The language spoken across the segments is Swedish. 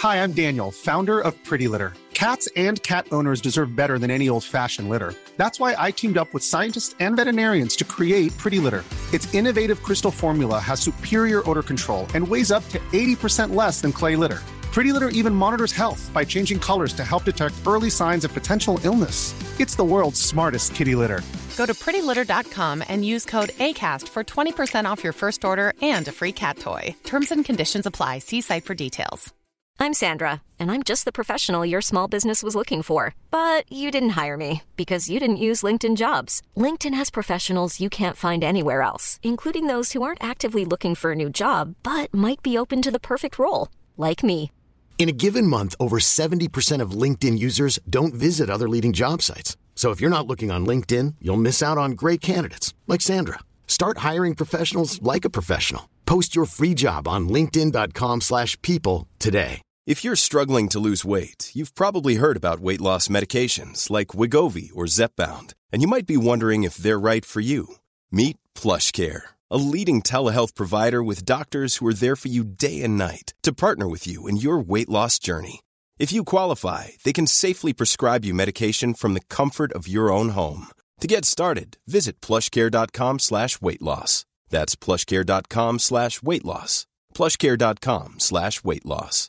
Hi, I'm Daniel, founder of Pretty Litter. Cats and cat owners deserve better than any old-fashioned litter. That's why I teamed up with scientists and veterinarians to create Pretty Litter. Its innovative crystal formula has superior odor control and weighs up to 80% less than clay litter. Pretty Litter even monitors health by changing colors to help detect early signs of potential illness. It's the world's smartest kitty litter. Go to prettylitter.com and use code ACAST for 20% off your first order and a free cat toy. Terms and conditions apply. See site for details. I'm Sandra, and I'm just the professional your small business was looking for. But you didn't hire me because you didn't use LinkedIn Jobs. LinkedIn has professionals you can't find anywhere else, including those who aren't actively looking for a new job, but might be open to the perfect role, like me. In a given month, over 70% of LinkedIn users don't visit other leading job sites. So if you're not looking on LinkedIn, you'll miss out on great candidates like Sandra. Start hiring professionals like a professional. Post your free job on linkedin.com/people today. If you're struggling to lose weight, you've probably heard about weight loss medications like Wegovy or Zepbound, and you might be wondering if they're right for you. Meet PlushCare, a leading telehealth provider with doctors who are there for you day and night to partner with you in your weight loss journey. If you qualify, they can safely prescribe you medication from the comfort of your own home. To get started, visit plushcare.com/weightloss. That's plushcare.com/weightloss. plushcare.com/weightloss.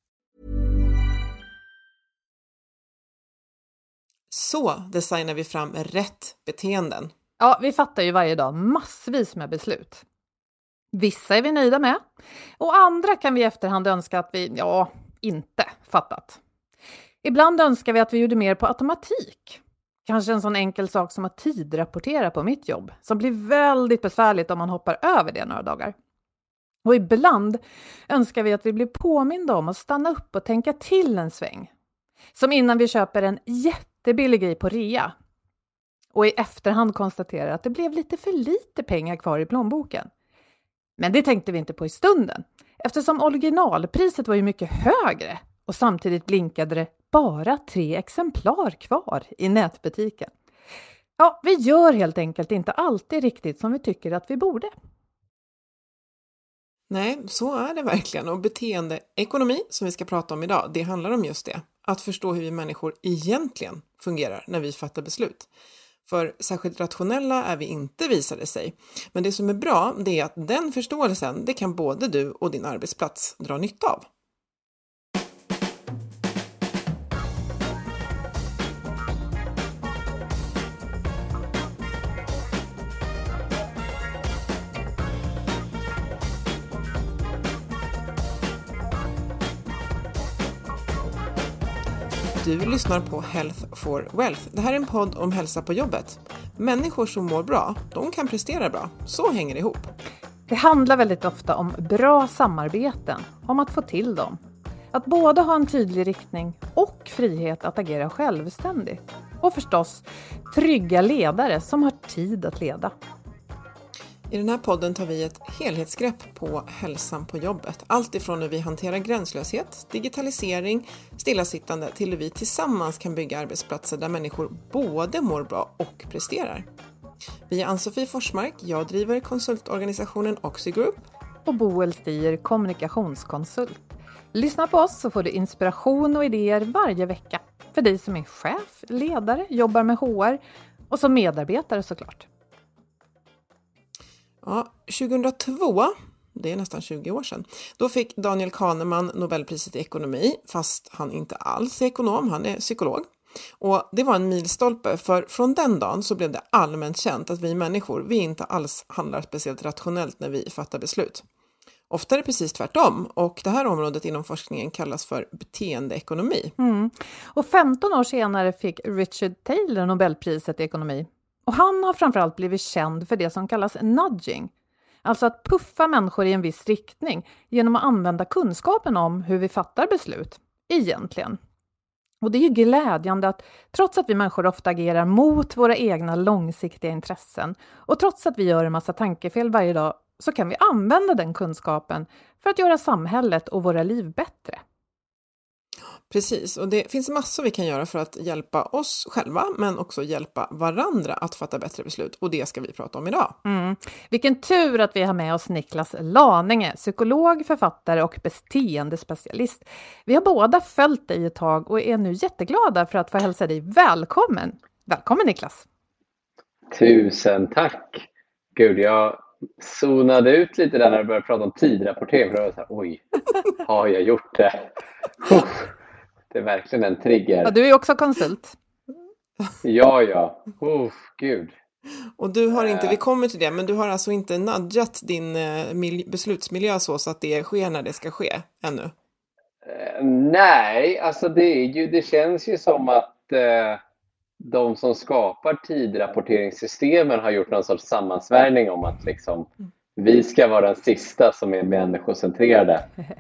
Så designar vi fram rätt beteenden. Ja, vi fattar ju varje dag massvis med beslut. Vissa är vi nöjda med och andra kan vi i efterhand önska att vi, inte fattat. Ibland önskar vi att vi gjorde mer på automatik. Kanske en sån enkel sak som att tidrapportera på mitt jobb, som blir väldigt besvärligt om man hoppar över det några dagar. Och ibland önskar vi att vi blir påminda om att stanna upp och tänka till en sväng. Som innan vi köper en jättebillig grej på rea. Och i efterhand konstaterar att det blev lite för lite pengar kvar i plånboken. Men det tänkte vi inte på i stunden. Eftersom originalpriset var ju mycket högre. Och samtidigt blinkade det bara 3 exemplar kvar i nätbutiken. Ja, vi gör helt enkelt inte alltid riktigt som vi tycker att vi borde. Nej, så är det verkligen. Och beteendeekonomi som vi ska prata om idag, det handlar om just det. Att förstå hur vi människor egentligen fungerar när vi fattar beslut. För särskilt rationella är vi inte, visade sig. Men det som är bra, det är att den förståelsen, det kan både du och din arbetsplats dra nytta av. Du lyssnar på Health for Wealth. Det här är en podd om hälsa på jobbet. Människor som mår bra, de kan prestera bra. Så hänger det ihop. Det handlar väldigt ofta om bra samarbeten, om att få till dem. Att både ha en tydlig riktning och frihet att agera självständigt. Och förstås trygga ledare som har tid att leda. I den här podden tar vi ett helhetsgrepp på hälsan på jobbet. Allt ifrån hur vi hanterar gränslöshet, digitalisering, stillasittande till hur vi tillsammans kan bygga arbetsplatser där människor både mår bra och presterar. Vi är Ann-Sofie Forsmark, jag driver konsultorganisationen Oxigroup. Och Boel Stier, kommunikationskonsult. Lyssna på oss så får du inspiration och idéer varje vecka. För dig som är chef, ledare, jobbar med HR och som medarbetare såklart. Ja, 2002, det är nästan 20 år sedan, då fick Daniel Kahneman Nobelpriset i ekonomi, fast han inte alls är ekonom, han är psykolog. Och det var en milstolpe, för från den dagen så blev det allmänt känt att vi människor, vi inte alls handlar speciellt rationellt när vi fattar beslut. Ofta är det precis tvärtom, och det här området inom forskningen kallas för beteendeekonomi. Och 15 år senare fick Richard Taylor Nobelpriset i ekonomi. Och han har framförallt blivit känd för det som kallas nudging. Alltså att puffa människor i en viss riktning genom att använda kunskapen om hur vi fattar beslut, egentligen. Och det är ju glädjande att trots att vi människor ofta agerar mot våra egna långsiktiga intressen och trots att vi gör en massa tankefel varje dag, så kan vi använda den kunskapen för att göra samhället och våra liv bättre. Precis, och det finns massor vi kan göra för att hjälpa oss själva men också hjälpa varandra att fatta bättre beslut, och det ska vi prata om idag. Vilken tur att vi har med oss Niklas Laninge, psykolog, författare och beteendespecialist. Vi har båda följt dig ett tag och är nu jätteglada för att få hälsa dig välkommen. Välkommen Niklas! Tusen tack! Gud, jag zonade ut lite där när du började prata om tidrapportering. För jag var så här, oj, har jag gjort det? Det är verkligen en trigger. Ja, du är också konsult. Ja. Gud. Och du har inte, vi kommer till det, men du har alltså inte nudgat din beslutsmiljö så att det sker när det ska ske ännu? Nej, alltså det känns ju som att de som skapar tidrapporteringssystemen har gjort någon sorts sammansvärjning om att liksom, vi ska vara den sista som är människocentrerade.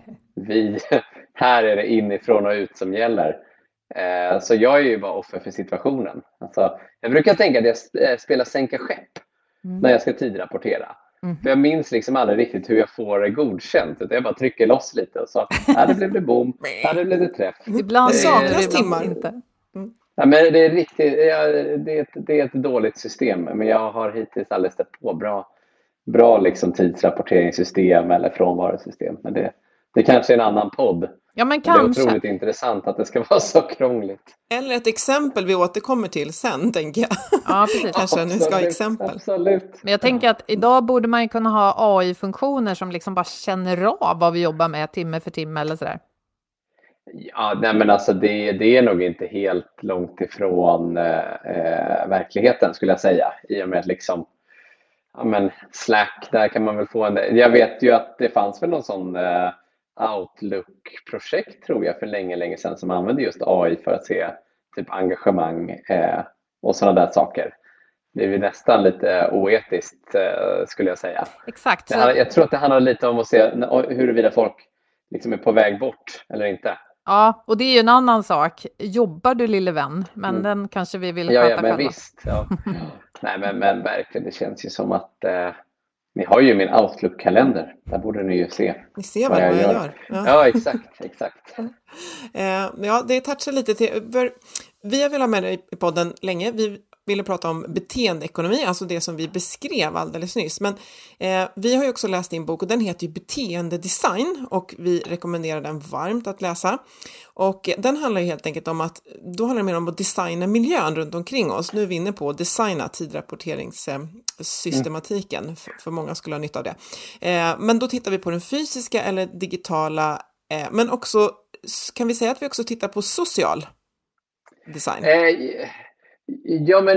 Här är det inifrån och ut som gäller. Så jag är ju bara offer för situationen. Alltså, jag brukar tänka att jag spelar sänka skepp när jag ska tidrapportera. För jag minns liksom aldrig riktigt hur jag får det godkänt. Utan jag bara trycker loss lite och så det blev det bom, det blev det träff. Ibland saknas timmar. Inte. Ja, men det är riktigt, det är ett dåligt system, men jag har hittills aldrig stött på bra liksom tidsrapporteringssystem eller frånvarosystem. Men det kanske är en annan podd. Ja, men det är kanske. otroligt intressant att det ska vara så krångligt. Eller ett exempel vi återkommer till sen, tänker jag. Ja, precis. Kanske ni ska ha exempel. Absolut. Men jag tänker att idag borde man ju kunna ha AI-funktioner som liksom bara känner av vad vi jobbar med timme för timme eller sådär. Ja, nej, men alltså det är nog inte helt långt ifrån verkligheten, skulle jag säga. I och med att liksom, ja, men Slack, där kan man väl få jag vet ju att det fanns väl någon sån Outlook-projekt, tror jag, för länge sedan som använde just AI för att se typ engagemang och sådana där saker. Det är ju nästan lite oetiskt, skulle jag säga. Exakt. Jag tror att det handlar lite om att se huruvida folk liksom är på väg bort eller inte. Ja, och det är ju en annan sak. Jobbar du, lille vän? Men den kanske vi vill sköta själva. Men visst. Ja. Nej, men verkligen, det känns ju som att ni har ju min Outlook-kalender. Där borde ni ju se. Ni ser vad jag gör. Ja, exakt. Ja, det touchar lite till. Vi har velat ha med dig i podden länge. Vi ville prata om beteendeekonomi, alltså det som vi beskrev alldeles nyss. Men vi har ju också läst din bok, och den heter ju Beteendedesign, och vi rekommenderar den varmt att läsa. Och den handlar ju helt enkelt om att, då handlar det mer om att designa miljön runt omkring oss. Nu är vi inne på att designa tidrapporteringssystematiken, för många skulle ha nytta av det. Men då tittar vi på den fysiska eller digitala, men också, kan vi säga att vi också tittar på social design? Ja, men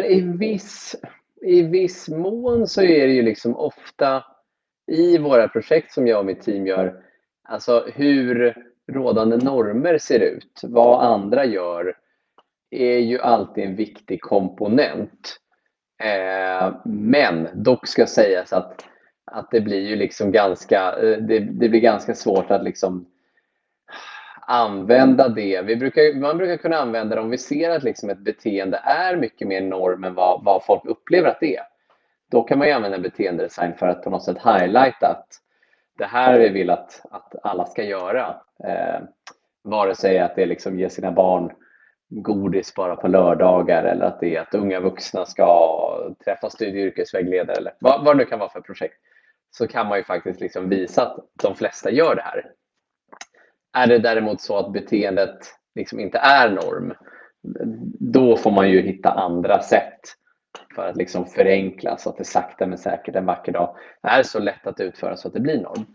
i viss mån så är det ju liksom ofta i våra projekt som jag och mitt team gör, alltså hur rådande normer ser ut, vad andra gör, är ju alltid en viktig komponent. Men dock ska sägas att det blir ju liksom det blir ganska svårt att liksom använda det. Man brukar kunna använda det om vi ser att liksom ett beteende är mycket mer norm än vad folk upplever att det är. Då kan man ju använda beteendedesign för att på något sätt highlighta att det här vi vill att alla ska göra. Vare sig att det liksom ger sina barn godis bara på lördagar, eller att det är att unga vuxna ska träffa studie- och yrkesvägledare, eller vad det nu kan vara för projekt. Så kan man ju faktiskt liksom visa att de flesta gör det här. Är det däremot så att beteendet liksom inte är norm, då får man ju hitta andra sätt för att liksom förenkla så att det sakta men säkert en vacker dag är så lätt att utföra så att det blir norm.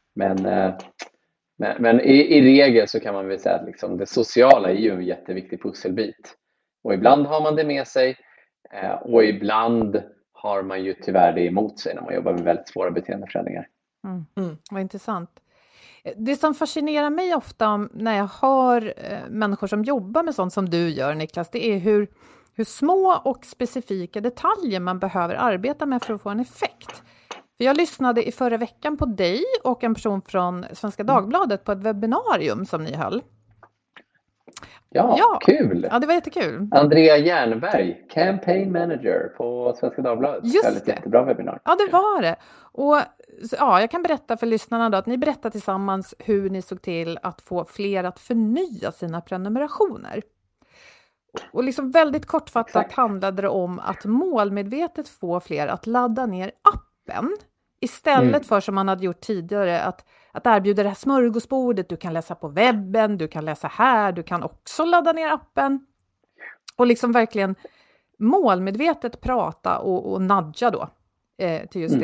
Men i regel så kan man väl säga att liksom det sociala är ju en jätteviktig pusselbit. Och ibland har man det med sig, och ibland har man ju tyvärr det emot sig när man jobbar med väldigt svåra beteendeförändringar. Vad intressant. Det som fascinerar mig ofta när jag har människor som jobbar med sånt som du gör, Niklas, det är hur små och specifika detaljer man behöver arbeta med för att få en effekt. För jag lyssnade i förra veckan på dig och en person från Svenska Dagbladet på ett webbinarium som ni höll. Ja, kul! Ja, det var jättekul. Andrea Jernberg, Campaign Manager på Svenska Dagbladet. Just det. Jättebra webbinar. Ja, det var det. Och jag kan berätta för lyssnarna då att ni berättar tillsammans hur ni såg till att få fler att förnya sina prenumerationer. Och liksom väldigt kortfattat handlade det om att målmedvetet få fler att ladda ner appen istället för som man hade gjort tidigare att erbjuda det här smörgåsbordet. Du kan läsa på webben, du kan läsa här, du kan också ladda ner appen. Och liksom verkligen målmedvetet prata och nudga då till just det.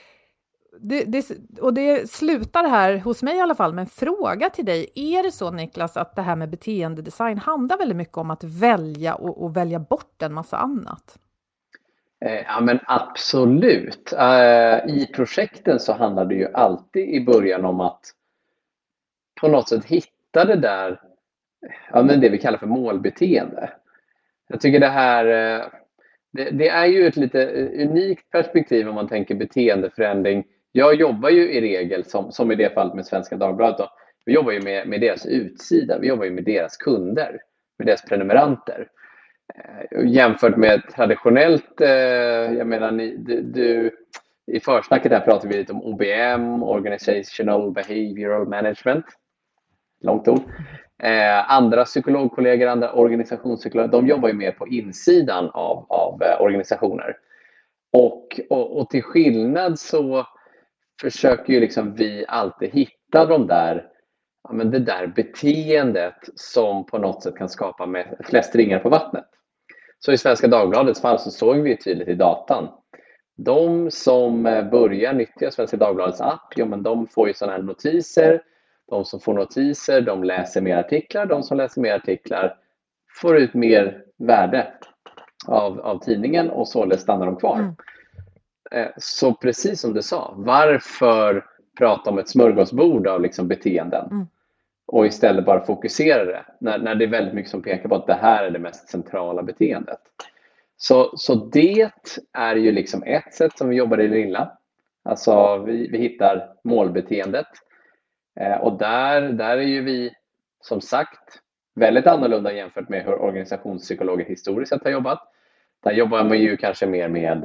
Och det slutar här hos mig i alla fall med en fråga till dig. Är det så, Niklas, att det här med beteendedesign handlar väldigt mycket om att välja och välja bort en massa annat? Ja, men absolut. I projekten så handlar det ju alltid i början om att på något sätt hitta det där, det vi kallar för målbeteende. Jag tycker det här, det är ju ett lite unikt perspektiv om man tänker beteendeförändring. Jag jobbar ju i regel, som i det fallet med Svenska Dagbladet då, vi jobbar ju med deras utsida, vi jobbar ju med deras kunder, med deras prenumeranter. Jämfört med traditionellt, jag menar, i försnacket här pratar vi lite om OBM, Organizational Behavioral Management, långt ord. Andra psykologkollegor, andra organisationspsykologer, de jobbar ju mer på insidan av organisationer. Och till skillnad så försöker ju liksom vi alltid hitta det där beteendet som på något sätt kan skapa flest ringar på vattnet. Så i Svenska Dagbladets fall så såg vi tydligt i datan. De som börjar nyttja Svenska Dagbladets app, de får ju sådana här notiser. De som får notiser, de läser mer artiklar. De som läser mer artiklar får ut mer värde av tidningen och således stannar de kvar. Så precis som du sa, varför prata om ett smörgåsbord av liksom beteenden och istället bara fokusera det när det är väldigt mycket som pekar på att det här är det mest centrala beteendet. Så det är ju liksom ett sätt som vi jobbar i det lilla. Alltså vi hittar målbeteendet. Och där är ju vi som sagt väldigt annorlunda jämfört med hur organisationspsykologer historiskt sett har jobbat. Där jobbar man ju kanske mer med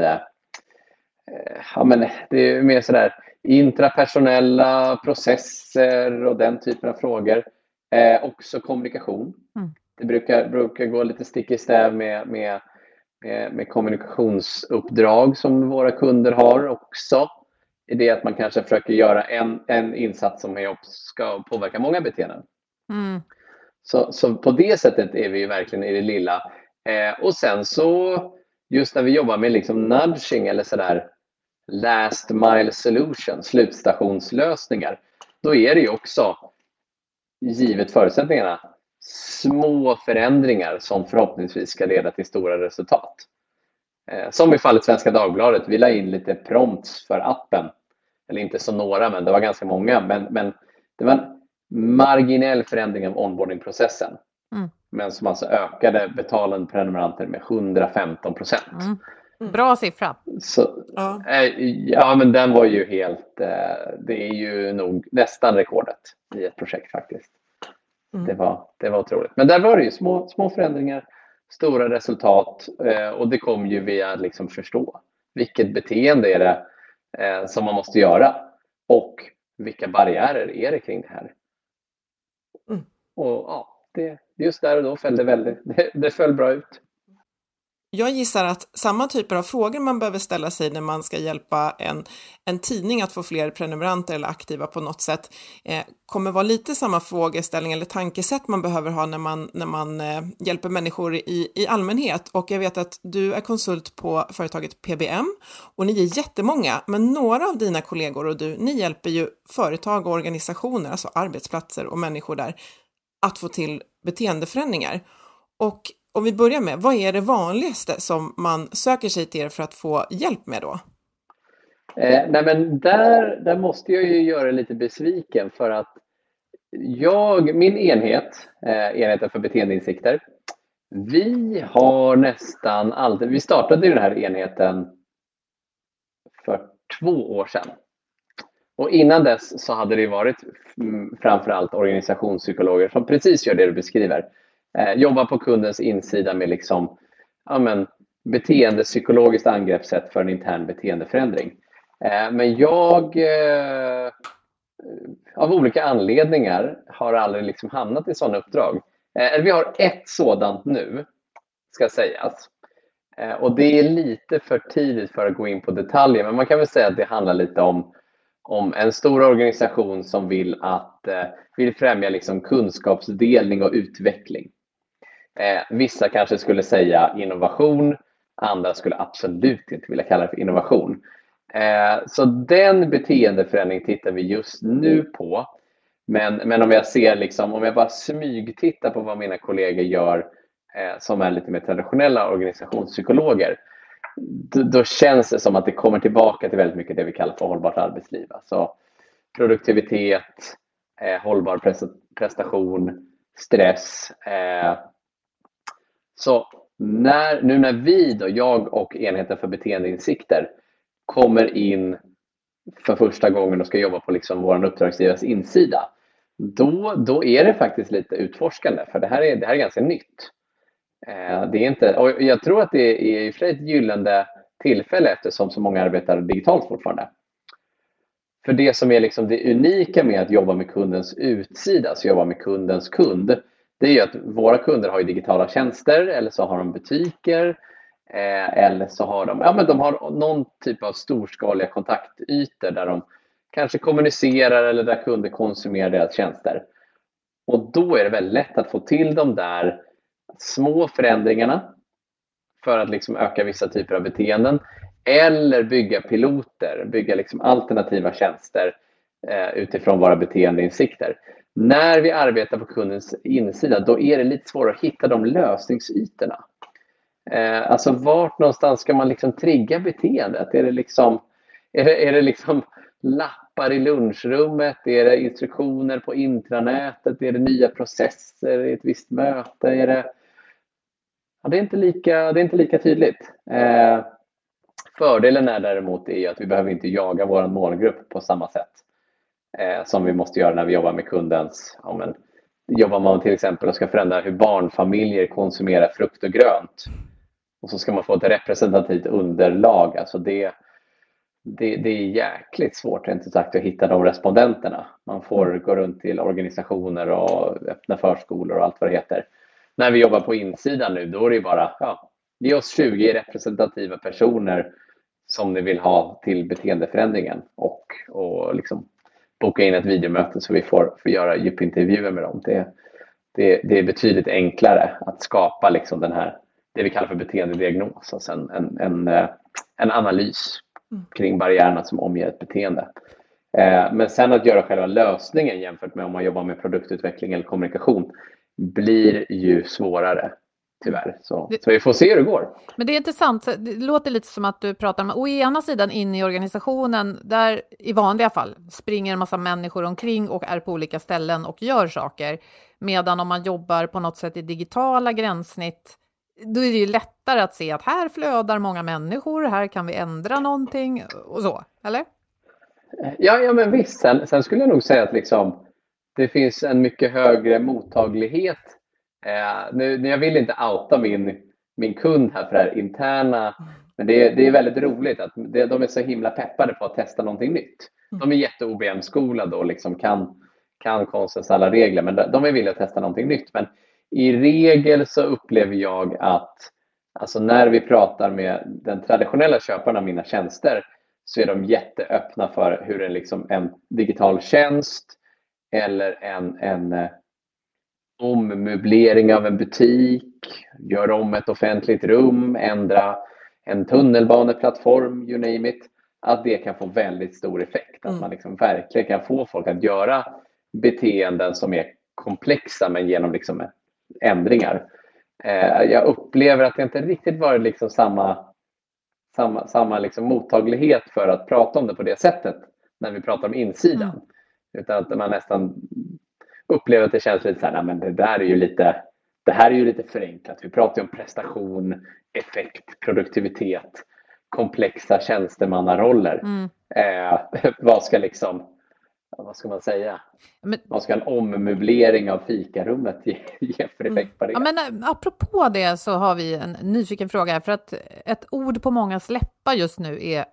det är mer sådär intrapersonella processer och den typen av frågor. Också kommunikation. Det brukar gå lite stick i stäv med kommunikationsuppdrag som våra kunder har också. I det att man kanske försöker göra en insats som ska påverka många beteenden. Så på det sättet är vi ju verkligen i det lilla. Och sen så just när vi jobbar med liksom nudging eller sådär last mile solution, slutstationslösningar, då är det ju också givet förutsättningarna små förändringar som förhoppningsvis ska leda till stora resultat. Som i fallet Svenska Dagbladet, vi la in lite prompts för appen. Eller inte så några, men det var ganska många. Men det var en marginell förändring av onboardingprocessen. Men som alltså ökade betalande prenumeranter med 115%. Bra siffra. Så, men den var ju helt, det är ju nog nästan rekordet i ett projekt faktiskt. Det var otroligt. Men där var det ju små förändringar, stora resultat, och det kom ju via liksom förstå vilket beteende är det som man måste göra och vilka barriärer är det kring det här. Och just där och då föll det föll bra ut. Jag gissar att samma typer av frågor man behöver ställa sig när man ska hjälpa en tidning att få fler prenumeranter eller aktiva på något sätt kommer vara lite samma frågeställning eller tankesätt man behöver ha när man hjälper människor i allmänhet. Och jag vet att du är konsult på företaget PBM och ni är jättemånga, men några av dina kollegor och ni hjälper ju företag och organisationer, alltså arbetsplatser och människor där, att få till beteendeförändringar. Och om vi börjar med, vad är det vanligaste som man söker sig till er för att få hjälp med då? Men där måste jag ju göra lite besviken för att min enheten för beteendeinsikter, vi har nästan alltid, vi startade den här enheten för 2 år sedan. Och innan dess så hade det varit framförallt organisationspsykologer som precis gör det du beskriver. Jobbar på kundens insida med liksom, beteendepsykologiskt angreppssätt för en intern beteendeförändring. Men jag av olika anledningar har aldrig liksom hamnat i sådana uppdrag. Vi har ett sådant nu, ska sägas. Och det är lite för tidigt för att gå in på detaljer, men man kan väl säga att det handlar lite om en stor organisation som vill främja liksom kunskapsdelning och utveckling. Vissa kanske skulle säga innovation, andra skulle absolut inte vilja kalla det för innovation. Så den beteendeförändring tittar vi just nu på. Men om jag ser liksom, om jag bara smygtittar på vad mina kollegor gör som är lite mer traditionella organisationspsykologer, då känns det som att det kommer tillbaka till väldigt mycket det vi kallar för hållbart arbetsliv. Alltså produktivitet, hållbar prestation, stress. Så när vi då, jag och enheten för beteendeinsikter, kommer in för första gången och ska jobba på liksom vår uppdragsgivares insida, då är det faktiskt lite utforskande, för det här är ganska nytt. Det är inte, och jag tror att det är i och för sig ett gyllene tillfälle eftersom så många arbetar digitalt fortfarande. För det som är liksom det unika med att jobba med kundens utsida, alltså jobba med kundens kund, det är ju att våra kunder har ju digitala tjänster, eller så har de butiker, eller så har de har någon typ av storskaliga kontaktytor där de kanske kommunicerar eller där kunder konsumerar deras tjänster. Och då är det väldigt lätt att få till de där små förändringarna för att liksom öka vissa typer av beteenden, eller bygga piloter, bygga liksom alternativa tjänster utifrån våra beteendeinsikter. När vi arbetar på kundens insida, då är det lite svårare att hitta de lösningsytorna. Alltså vart någonstans ska man liksom trigga beteendet? Är det liksom lappar i lunchrummet? Är det instruktioner på intranätet? Är det nya processer i ett visst möte? Det är inte lika tydligt. Fördelen är däremot är att vi behöver inte jaga vår målgrupp på samma sätt som vi måste göra när vi jobbar med kundens. Jobbar man till exempel och ska förändra hur barnfamiljer konsumerar frukt och grönt, och så ska man få ett representativt underlag. Alltså det är jäkligt svårt rent ut sagt att hitta de respondenterna. Man får gå runt till organisationer och öppna förskolor och allt vad det heter. När vi jobbar på insidan nu, då är det bara ge oss 20 representativa personer som ni vill ha till beteendeförändringen, och liksom boka in ett videomöte så vi får göra djupintervjuer med dem. Det är betydligt enklare att skapa liksom den här, det vi kallar för beteendediagnos, alltså en analys kring barriärerna som omger ett beteende. Men sen att göra själva lösningen jämfört med om man jobbar med produktutveckling eller kommunikation blir ju svårare, tyvärr. Så vi får se hur det går. Men det är intressant. Det låter lite som att du pratar om, å ena sidan in i organisationen där i vanliga fall springer en massa människor omkring och är på olika ställen och gör saker. Medan om man jobbar på något sätt i digitala gränssnitt, då är det ju lättare att se att här flödar många människor, här kan vi ändra någonting och så, eller? Ja, men visst. Sen skulle jag nog säga att liksom, det finns en mycket högre mottaglighet. Jag vill inte outa min kund här för det här interna, men det är väldigt roligt att de är så himla peppade på att testa någonting nytt. De är jätte-OBM-skolade och liksom kan konstens alla regler, men de är villiga att testa någonting nytt. Men i regel så upplever jag att alltså när vi pratar med den traditionella köparen av mina tjänster, så är de jätteöppna för hur en digital tjänst eller en ommöblering av en butik, göra om ett offentligt rum, ändra en tunnelbaneplattform, you name it, att det kan få väldigt stor effekt. Att man liksom verkligen kan få folk att göra beteenden som är komplexa, men genom liksom ändringar. Jag upplever att det inte riktigt varit liksom samma liksom mottaglighet för att prata om det på det sättet när vi pratar om insidan. Utan att man nästan upplever att det känns lite så här, men det här är ju lite förenklat. Vi pratar ju om prestation, effekt, produktivitet, komplexa tjänstemannaroller. Vad ska man säga? Vad ska en ommöblering av fikarummet ge för effekt på det? Ja, men apropå det så har vi en nyfiken fråga här, för att ett ord på många läppar just nu är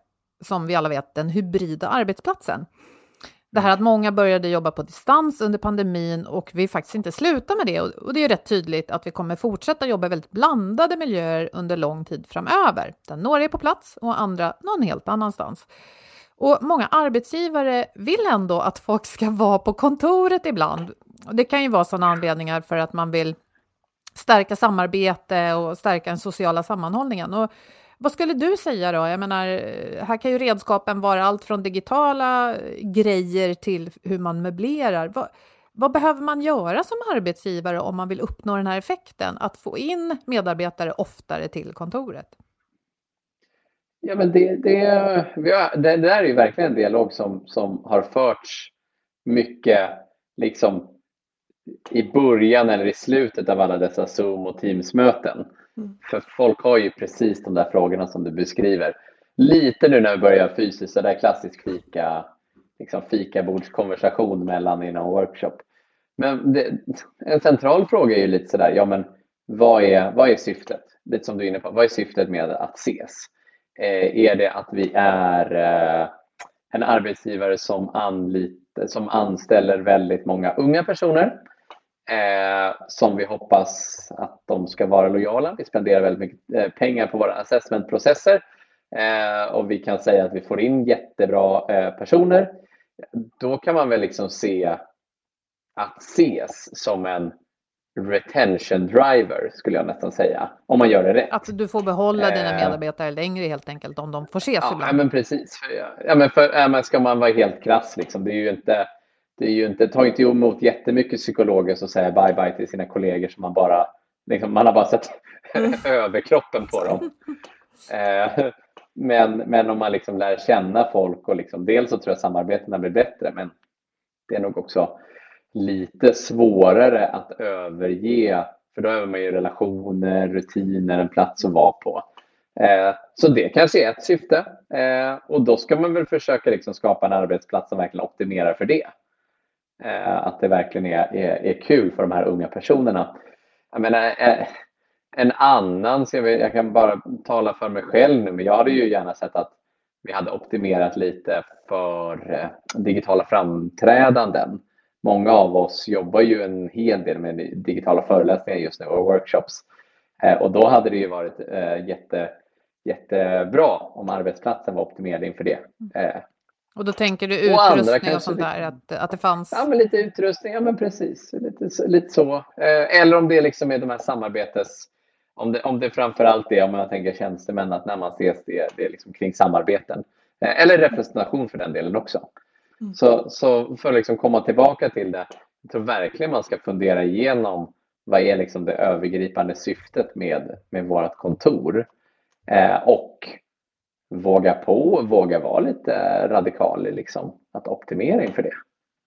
som vi alla vet, den hybrida arbetsplatsen. Det här att många började jobba på distans under pandemin och vi faktiskt inte slutar med det. Och det är rätt tydligt att vi kommer fortsätta jobba i väldigt blandade miljöer under lång tid framöver. Där några är på plats och andra någon helt annanstans. Och många arbetsgivare vill ändå att folk ska vara på kontoret ibland. Och det kan ju vara sådana anledningar för att man vill stärka samarbete och stärka den sociala sammanhållningen. Och vad skulle du säga då? Jag menar, här kan ju redskapen vara allt från digitala grejer till hur man möblerar. Vad behöver man göra som arbetsgivare om man vill uppnå den här effekten? Att få in medarbetare oftare till kontoret? Ja, men det där är ju verkligen en dialog som har förts mycket liksom i början eller i slutet av alla dessa Zoom- och Teams-möten. För folk har ju precis de där frågorna som du beskriver. Lite nu när vi börjar fysiskt, så där klassisk fikabordskonversation mellan i en workshop. Men en central fråga är ju lite sådär, ja men vad är syftet? Lite som du är inne på, vad är syftet med att ses? Är det att vi är en arbetsgivare som anställer väldigt många unga personer som vi hoppas att de ska vara lojala? Vi spenderar väldigt mycket pengar på våra assessmentprocesser och vi kan säga att vi får in jättebra personer. Då kan man väl liksom se att ses som en retention driver, skulle jag nästan säga, om man gör det rätt. Att du får behålla dina medarbetare längre helt enkelt om de får ses ibland. Ja, men precis. Men ska man vara helt krass liksom, det är ju inte ta inte emot jättemycket psykologer som säger bye bye till sina kollegor som man har bara sett överkroppen på dem. Men om man liksom lär känna folk och liksom, dels så tror jag samarbetena blir bättre, men det är nog också lite svårare att överge, för då över man ju relationer, rutiner, en plats att vara på. Så det kanske är ett syfte, och då ska man väl försöka liksom skapa en arbetsplats som verkligen optimerar för det. Att det verkligen är kul för de här unga personerna. Jag menar, en annan, så jag kan bara tala för mig själv nu, men jag hade ju gärna sett att vi hade optimerat lite för digitala framträdanden. Många av oss jobbar ju en hel del med digitala föreläsningar just nu och workshops. Och då hade det ju varit jättebra om arbetsplatsen var optimerad inför det. Och då tänker du utrustning och sånt där, att det fanns? Ja, men lite utrustning, ja men precis. Lite så. Eller om det liksom är de här om det framförallt är, om man tänker tjänstemän, att när man ses det är liksom kring samarbeten. Eller representation för den delen också. Så för att liksom komma tillbaka till det, jag tror verkligen man ska fundera igenom vad är liksom det övergripande syftet med vårt kontor. Och våga vara lite radikal i liksom att optimera inför det.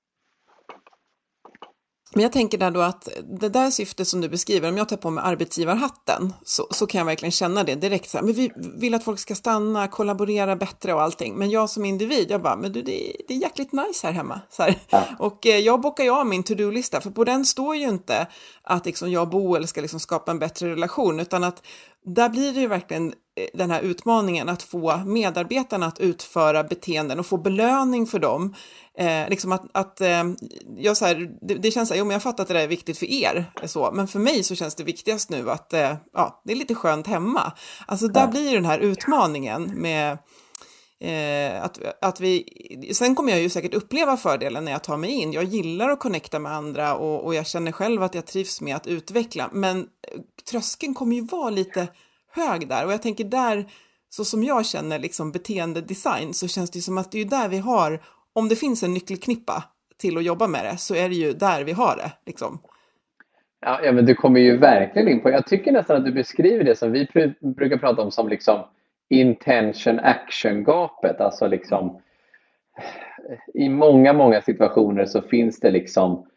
Men jag tänker där då att det där syftet som du beskriver, om jag tar på mig arbetsgivarhatten så kan jag verkligen känna det direkt så här, men vi vill att folk ska stanna, kollaborera bättre och allting. Men jag som individ, jag bara, men du, det är jäkligt nice här hemma. Så här. Ja. Och jag bockar ju av min to-do-lista, för på den står ju inte att liksom jag och Boel ska liksom skapa en bättre relation, utan att där blir det ju verkligen den här utmaningen att få medarbetarna att utföra beteenden och få belöning för dem. Liksom jag så här, det känns så här, jo men jag fattar att det där är viktigt för er, så, men för mig så känns det viktigast nu att det är lite skönt hemma. Alltså där blir den här utmaningen med att vi, sen kommer jag ju säkert uppleva fördelen när jag tar mig in. Jag gillar att connecta med andra och jag känner själv att jag trivs med att utveckla, men tröskeln kommer ju vara lite hög där, och jag tänker där, så som jag känner liksom beteendedesign, så känns det som att det är där vi har, om det finns en nyckelknippa till att jobba med det, så är det ju där vi har det liksom. Ja, men du kommer ju verkligen in på, jag tycker nästan att du beskriver det som vi brukar prata om som liksom intention-action-gapet. Alltså liksom i många situationer så finns det liksom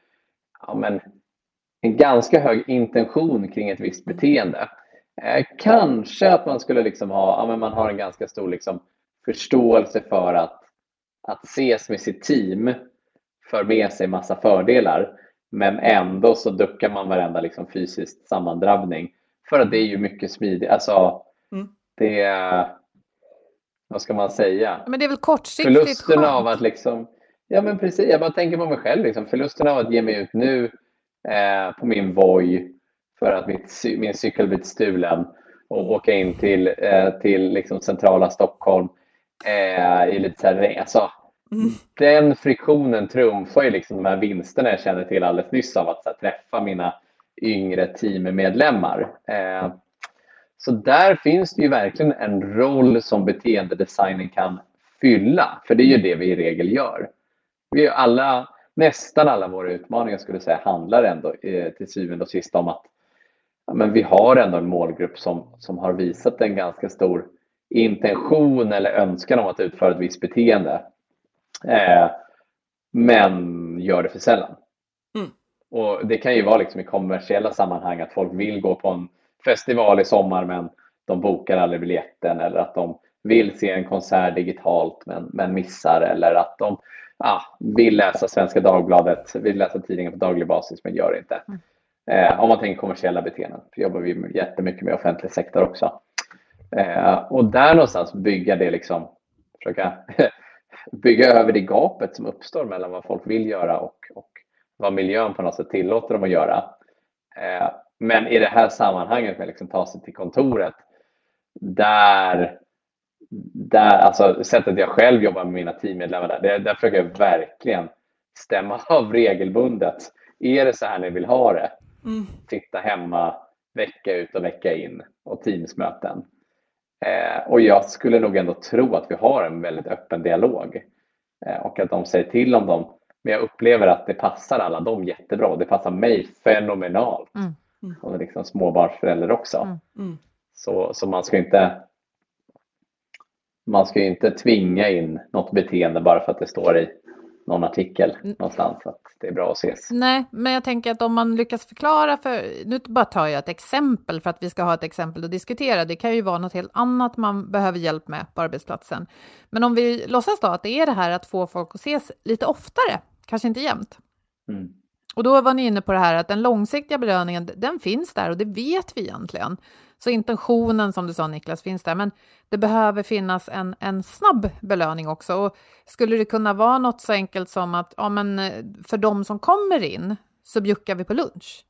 en ganska hög intention kring ett visst beteende. Kanske att man skulle liksom man har en ganska stor liksom förståelse för att ses med sitt team för med sig massa fördelar, men ändå så duckar man varenda liksom fysiskt sammandrabbning, för att det är ju mycket smidigt. Alltså det vad ska man säga? Men det är väl kortsiktigt Förlusten skönt. av att liksom, ja men precis, jag bara tänker på mig själv liksom, förlusten av att ge mig ut nu på min Voi för att min cykel blivit stulen och åka in till liksom centrala Stockholm i lite så här, alltså, den friktionen trumfar ju liksom de här vinsterna jag känner till alldeles nyss av att så här, träffa mina yngre teammedlemmar. Så där finns det ju verkligen en roll som beteendedesignen kan fylla, för det är ju det vi i regel gör. Vi är alla, nästan alla våra utmaningar skulle jag säga handlar ändå till syvende och sist om att men vi har ändå en målgrupp som har visat en ganska stor intention eller önskan om att utföra ett visst beteende, men gör det för sällan. Och det kan ju vara liksom i kommersiella sammanhang att folk vill gå på en festival i sommar men de bokar aldrig biljetten, eller att de vill se en konsert digitalt men missar, eller att de vill läsa Svenska Dagbladet, vill läsa tidningen på daglig basis men gör inte. Om man tänker kommersiella beteenden, för jobbar vi jättemycket med offentlig sektor också. Och där någonstans bygga det liksom, försöka bygga över det gapet som uppstår mellan vad folk vill göra och vad miljön på något sätt tillåter dem att göra. Men i det här sammanhanget med liksom ta sig till kontoret, där alltså sättet jag själv jobbar med mina teammedlemmar där försöker jag verkligen stämma av regelbundet. Är det så här ni vill ha det? Sitta hemma vecka ut och vecka in och teamsmöten. Och jag skulle nog ändå tro att vi har en väldigt öppen dialog. Och att de säger till om dem. Men jag upplever att det passar alla dem jättebra. Det passar mig fenomenalt. Och liksom småbarnsförälder också. Så man ska inte tvinga in något beteende bara för att det står i någon artikel någonstans att det är bra att ses. Nej, men jag tänker att om man lyckas förklara, nu bara tar jag ett exempel för att vi ska ha ett exempel att diskutera. Det kan ju vara något helt annat man behöver hjälp med på arbetsplatsen. Men om vi låtsas då att det är det här att få folk att ses lite oftare, kanske inte jämt. Och då var ni inne på det här att den långsiktiga belöningen, den finns där och det vet vi egentligen. Så intentionen, som du sa Niklas, finns där. Men det behöver finnas en snabb belöning också. Och skulle det kunna vara något så enkelt som att för de som kommer in så bjuckar vi på lunch?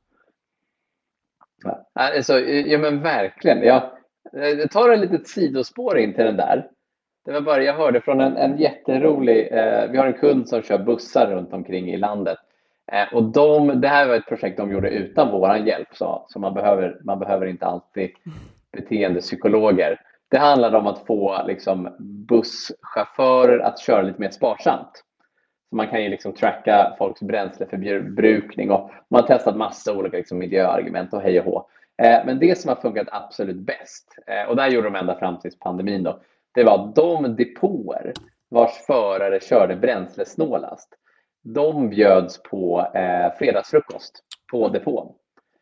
Ja men verkligen. Jag tar ett litet sidospår in till den där. Det var bara jag hörde från en jätterolig, vi har en kund som kör bussar runt omkring i landet. Och det här var ett projekt de gjorde utan våran hjälp, så man behöver inte alltid beteendepsykologer. Det handlade om att få liksom busschaufförer att köra lite mer sparsamt. Så man kan ju liksom tracka folks bränsleförbrukning, och man har testat massa olika liksom miljöargument och hej och hå. Men det som har funkat absolut bäst, och där gjorde de ända fram till pandemin då, det var de depåer vars förare körde bränslesnålast. De bjöds på fredagsfrukost på depån.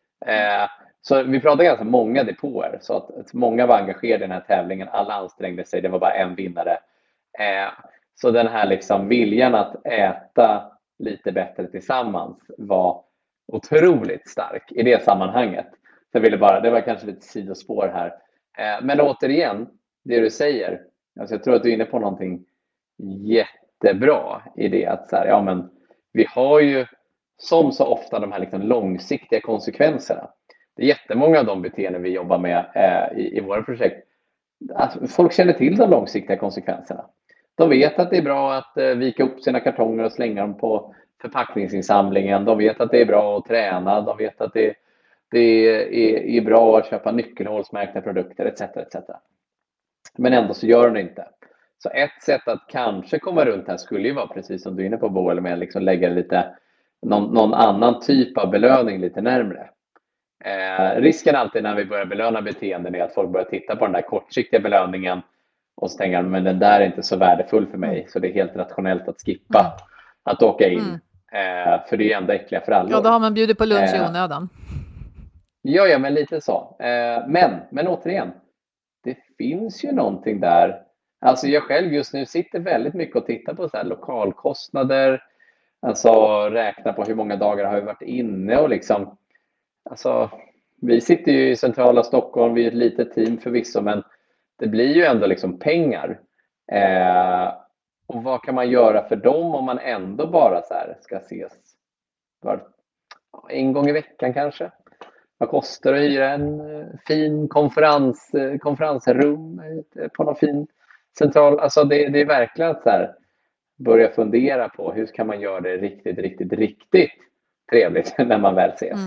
Så vi pratade ganska många depåer, så att många var engagerade i den här tävlingen. Alla ansträngde sig, det var bara en vinnare. Så den här liksom viljan att äta lite bättre tillsammans var otroligt stark i det sammanhanget. Så det var kanske lite sidospår här. Men återigen, det du säger, alltså jag tror att du är inne på någonting jättebra i det, att så här, men vi har ju som så ofta de här liksom långsiktiga konsekvenserna. Det är jättemånga av de beteenden vi jobbar med i våra projekt. Att folk känner till de långsiktiga konsekvenserna. De vet att det är bra att vika upp sina kartonger och slänga dem på förpackningsinsamlingen. De vet att det är bra att träna. De vet att det är bra att köpa nyckelhålsmärkta produkter etc. etc. Men ändå så gör de det inte. Så ett sätt att kanske komma runt här skulle ju vara, precis som du är inne på Bo, eller med liksom lägga lite någon annan typ av belöning lite närmre. Risken alltid när vi börjar belöna beteenden är att folk börjar titta på den där kortsiktiga belöningen och så tänker de, men den där är inte så värdefull för mig, så det är helt rationellt att skippa att åka in. För det är ändå äckliga för alla. Ja, då har man bjudit på lunch i onödan. Ja, men lite så. Men återigen, det finns ju någonting där. Alltså jag själv just nu sitter väldigt mycket och tittar på så här lokalkostnader. Alltså räkna på hur många dagar har vi varit inne och liksom. Alltså vi sitter ju i centrala Stockholm, vi är ett litet team förvisso, men det blir ju ändå liksom pengar Och vad kan man göra för dem om man ändå bara så här ska ses en gång i veckan kanske? Vad kostar det att hyra en fin konferensrum på någon fin central? Alltså det är verkligen att så här, börja fundera på hur kan man göra det riktigt trevligt när man väl ses.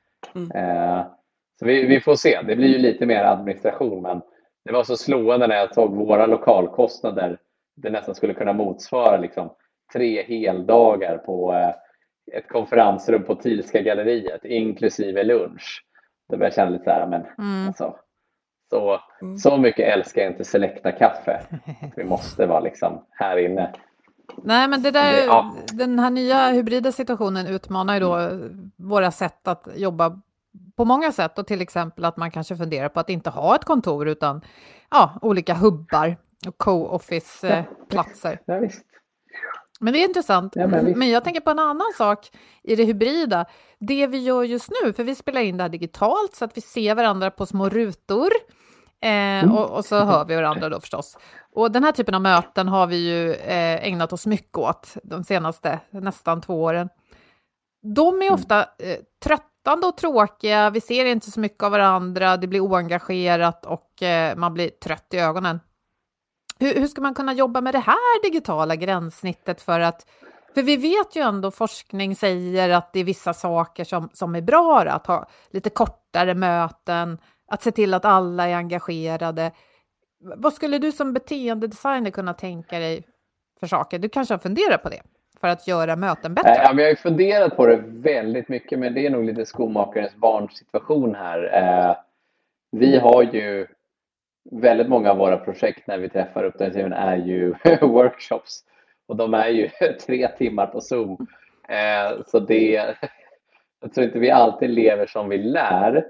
Så vi får se. Det blir ju lite mer administration, men det var så slående när jag såg våra lokalkostnader. Det nästan skulle kunna motsvara liksom 3 heldagar på ett konferensrum på Thielska galleriet inklusive lunch. Då började jag känna lite så här, men alltså, så mycket älskar jag inte Selecta kaffe. Vi måste vara liksom här inne. Nej, men den här nya hybrida situationen utmanar ju då våra sätt att jobba på många sätt, och till exempel att man kanske funderar på att inte ha ett kontor utan olika hubbar och co-office-platser. Ja, visst. Men det är intressant. Men jag tänker på en annan sak i det hybrida. Det vi gör just nu, för vi spelar in det här digitalt så att vi ser varandra på små rutor. Och så hör vi varandra då förstås. Och den här typen av möten har vi ju ägnat oss mycket åt de senaste nästan 2 åren. De är ofta tröttande och tråkiga. Vi ser inte så mycket av varandra. Det blir oengagerat och man blir trött i ögonen. Hur ska man kunna jobba med det här digitala gränssnittet för vi vet ju ändå, forskning säger att det är vissa saker som är bra, att ha lite kortare möten, att se till att alla är engagerade. Vad skulle du som beteendedesigner kunna tänka dig för saker? Du kanske har funderat på det för att göra möten bättre? Ja, men jag har ju funderat på det väldigt mycket, men det är nog lite skomakarens barnsituation här. Vi har ju väldigt många av våra projekt när vi träffar uppdragsgivaren är ju workshops, och de är ju 3 timmar på Zoom. Så jag tror inte vi alltid lever som vi lär.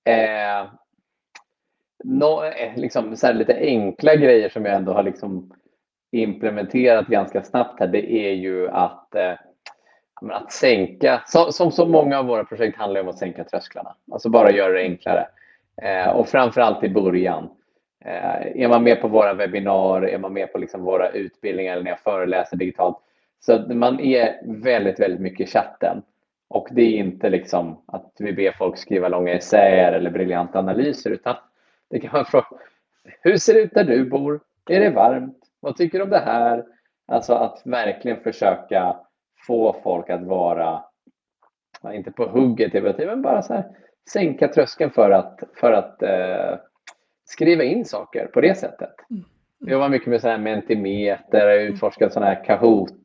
Liksom så här lite enkla grejer som jag ändå har liksom implementerat ganska snabbt här, det är ju att sänka, som så många av våra projekt handlar om att sänka trösklarna, alltså bara göra det enklare, och framförallt i början. Är man med på våra webbinar, är man med på liksom våra utbildningar eller när jag föreläser digitalt, så att man är väldigt, väldigt mycket i chatten. Och det är inte liksom att vi ber folk skriva långa essäer eller briljanta analyser, utan det kan vara fråga: hur ser det ut där du bor? Är det varmt? Vad tycker du om det här? Alltså att verkligen försöka få folk att vara, inte på hugget, men bara så här, sänka tröskeln för att skriva in saker på det sättet. Jag jobbar mycket med så här Mentimeter, utforskat sådana här Kahoot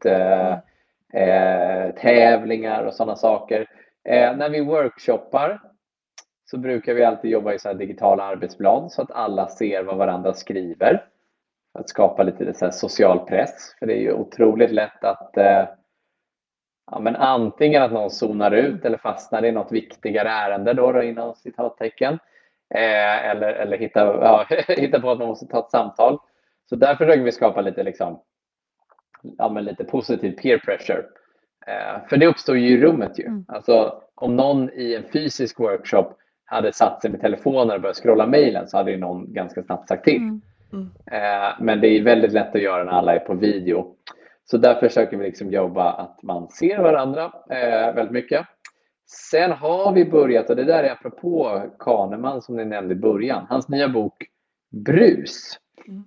tävlingar och sådana saker. När vi workshoppar så brukar vi alltid jobba i så här digitala arbetsblad så att alla ser vad varandra skriver. För att skapa lite så här social press. För det är ju otroligt lätt att men antingen att någon zonar ut eller fastnar i något viktigare ärende då inom citattecken. Eller hitta på att man måste ta ett samtal. Så där försöker vi skapa lite liksom, lite positiv peer pressure. För det uppstår ju i rummet ju. Alltså om någon i en fysisk workshop hade satt sig med telefonen och börjat scrolla mejlen, så hade ju någon ganska snabbt sagt till. Men det är väldigt lätt att göra när alla är på video. Så där försöker vi liksom jobba att man ser varandra väldigt mycket. Sen har vi börjat, och det där är apropå Kahneman som ni nämnde i början, hans nya bok Brus.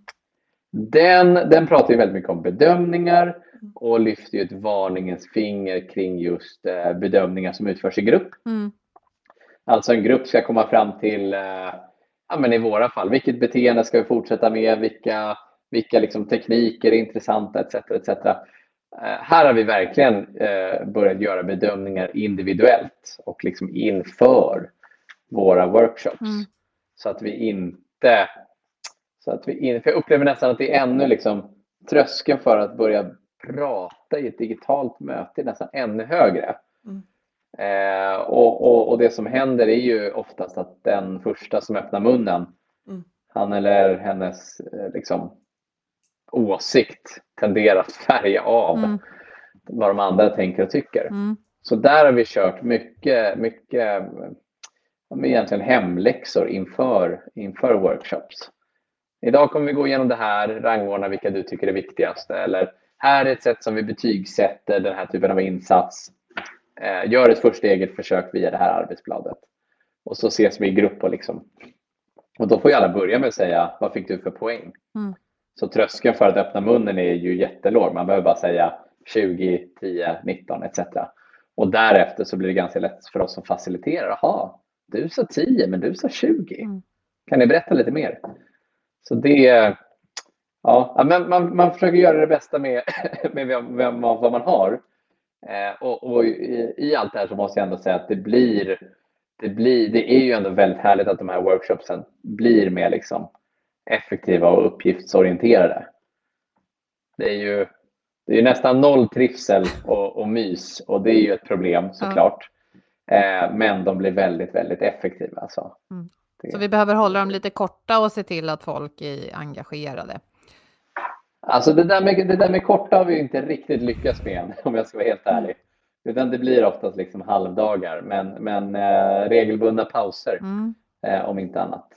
Den pratar ju väldigt mycket om bedömningar och lyfter ju ett varningens finger kring just bedömningar som utförs i grupp. Alltså en grupp ska komma fram till, men i våra fall, vilket beteende ska vi fortsätta med, vilka liksom tekniker är intressanta, etc. Här har vi verkligen börjat göra bedömningar individuellt och liksom inför våra workshops. Så att vi inte, för jag upplever nästan att det är ännu liksom tröskeln för att börja prata i ett digitalt möte är nästan ännu högre. Och det som händer är ju oftast att den första som öppnar munnen, han eller hennes liksom åsikt tenderar att färga av vad de andra tänker och tycker. Så där har vi kört mycket egentligen hemläxor inför workshops. idag kommer vi gå igenom det här, rangordna vilka du tycker är viktigast. Eller här är ett sätt som vi betygsätter den här typen av insats. Gör ett första eget försök via det här arbetsbladet. Och så ses vi i grupp och då får ju alla börja med att säga, vad fick du för poäng? Så tröskeln för att öppna munnen är ju jättelåg. Man behöver bara säga 20, 10, 19 etc. Och därefter så blir det ganska lätt för oss som faciliterar. Jaha, du sa 10 men du sa 20. Kan ni berätta lite mer? Så det, ja, men man försöker göra det bästa med vad man har. Och i allt det här så måste jag ändå säga att det är ju ändå väldigt härligt att de här workshopsen blir mer effektiva och uppgiftsorienterade. Det är ju nästan noll trivsel och mys, och det är ju ett problem såklart. Men de blir väldigt, väldigt effektiva. Alltså. Så vi behöver hålla dem lite korta och se till att folk är engagerade. Alltså det där med korta har vi inte riktigt lyckats med än, om jag ska vara helt ärlig. Utan det blir oftast halvdagar, men regelbundna pauser om inte annat.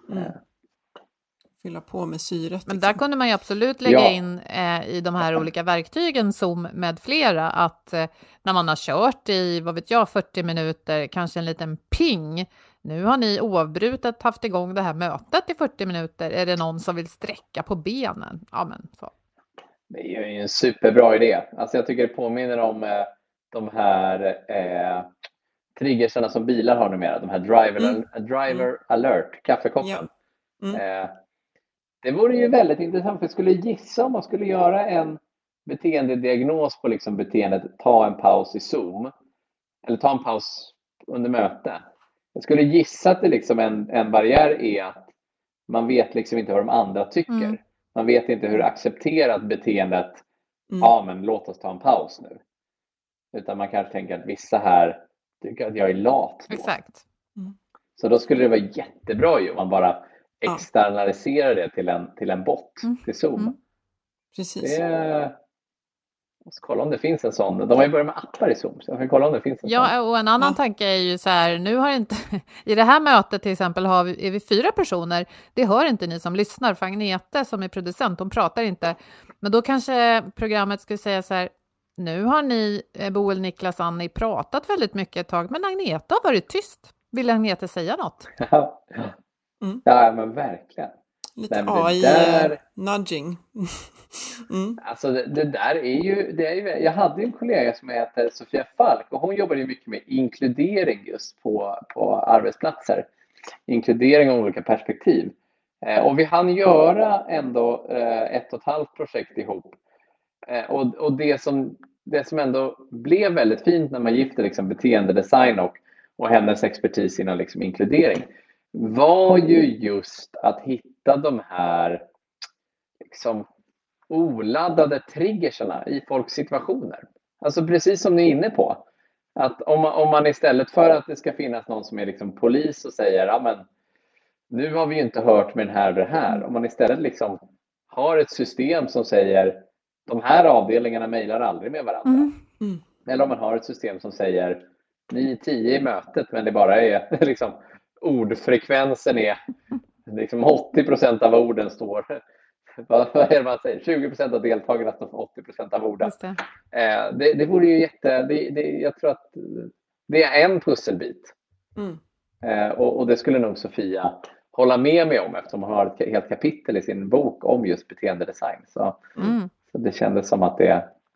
Fylla på med syret. Men där kunde man ju absolut lägga in i de här olika verktygen, Zoom med flera, att när man har kört i, 40 minuter, kanske en liten ping. Nu har ni oavbrutet haft igång det här mötet i 40 minuter. Är det någon som vill sträcka på benen? Ja, men så. Det är ju en superbra idé. Alltså jag tycker det påminner om de här triggersarna som bilar har numera. De här driver alert, kaffekoppen. Det vore ju väldigt intressant, för jag skulle gissa om man skulle göra en beteendediagnos på beteendet, ta en paus i Zoom eller ta en paus under möte. Jag skulle gissa att det en barriär är att man vet inte vad de andra tycker. Man vet inte hur accepterat beteendet, ja men låt oss ta en paus nu. Utan man kanske tänker att vissa här tycker att jag är lat då. Exakt. Så då skulle det vara jättebra ju om man bara externaliserar det till en bot, till Zoom. Precis. Jag ska kolla om det finns en sån. De har ju börjat med appar i Zoom, så jag kan kolla om det finns en sån. Ja, och en annan tanke är ju så här, nu har inte, i det här mötet till exempel är vi 4 personer, det hör inte ni som lyssnar, för Agnete som är producent, hon pratar inte. Men då kanske programmet skulle säga så här, nu har ni, Boel, Niklas, Annie, pratat väldigt mycket ett tag, men Agnete har varit tyst. Vill Agnete säga något? Ja, men verkligen. Lite AI-nudging. Alltså det där är ju, jag hade en kollega som heter Sofia Falk, och hon jobbade ju mycket med inkludering just på arbetsplatser. Inkludering av olika perspektiv. Och vi hann göra ändå 1,5 projekt ihop. Och det som ändå blev väldigt fint när man gifte beteendedesign och hennes expertis inom inkludering var ju just att hitta de här oladdade triggersarna i folks situationer. Alltså precis som ni är inne på. Att om man istället för att det ska finnas någon som är polis och säger, ja men nu har vi ju inte hört med den här och det här. Om man istället har ett system som säger, de här avdelningarna mejlar aldrig med varandra. Eller om man har ett system som säger, ni är 10 i mötet, men det bara är ordfrekvensen är 80% av orden står. Vad är det man säger? 20% av deltagarna står för 80% av orden. Det vore ju jag tror att det är en pusselbit. Och det skulle nog Sofia hålla med mig om, eftersom hon har ett helt kapitel i sin bok om just beteendedesign. Så det kändes som att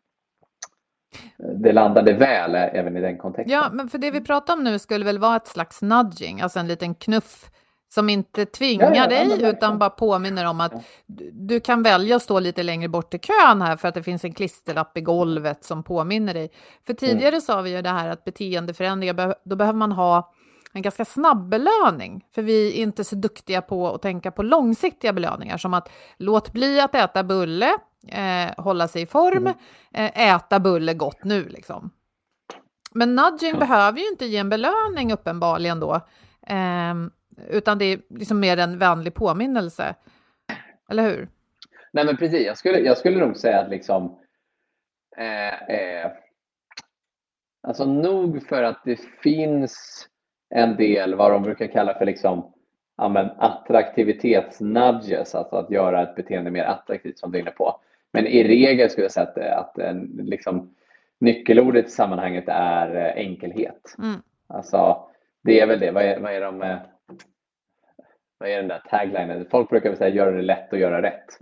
det landade väl även i den kontexten. Ja, men för det vi pratar om nu skulle väl vara ett slags nudging, alltså en liten knuff som inte tvingar dig utan bara påminner om att du kan välja att stå lite längre bort i kön här för att det finns en klisterlapp i golvet som påminner dig. För tidigare sa vi ju det här att beteendeförändringar, då behöver man ha en ganska snabb belöning. För vi är inte så duktiga på att tänka på långsiktiga belöningar, som att låt bli att äta bulle, hålla sig i form, äta bulle gott nu liksom. Men nudging behöver ju inte ge en belöning uppenbarligen då. Utan det är mer en vänlig påminnelse. Eller hur? Nej men precis, jag skulle nog säga att alltså nog för att det finns en del vad de brukar kalla för attraktivitetsnudges, alltså att göra ett beteende mer attraktivt som du är inne på. Men i regel skulle jag säga att liksom, nyckelordet i sammanhanget är enkelhet. Alltså, det är väl det. Vad är den där taglinen? Folk brukar väl säga göra det lätt och göra rätt.